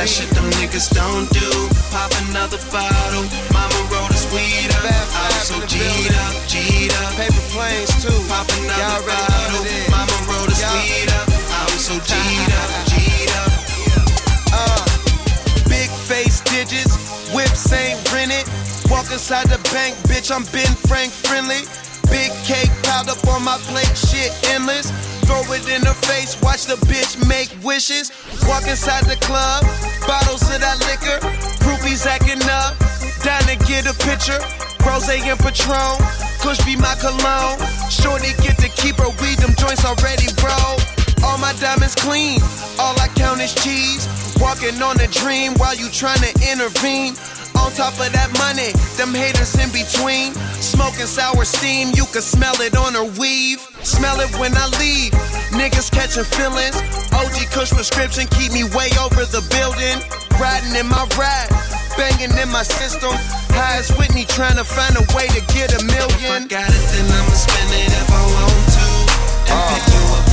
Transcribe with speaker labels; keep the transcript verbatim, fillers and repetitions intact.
Speaker 1: shit them niggas don't do. Pop another bottle. Mama rolled us weed up. I was so G'd up, G'd up.
Speaker 2: Paper planes too.
Speaker 1: Pop another bottle. Mama rolled us weed up. I was so G'd up, G'd up.
Speaker 2: Uh, big face digits, whips ain't rented. Walk inside the bank, bitch, I'm Ben Frank friendly. Big cake piled up on my plate, shit endless. Throw it in her face, watch the bitch make wishes. Walk inside the club, bottles of that liquor. Groupies acting up, down to get a picture. Rose and Patron, Kush be my cologne. Shorty get to keep her weed, them joints already rolled. All my diamonds clean, all I count is cheese. Walking on a dream while you tryna intervene. On top of that money, them haters in between. Smoking sour steam, you can smell it on her weave. Smell it when I leave, niggas catching feelings. O G Kush prescription keep me way over the building. Riding in my ride, banging in my system. High as Whitney trying to find a way to get a million.
Speaker 1: If I got it, then I'ma spend it if I want to. And pick you up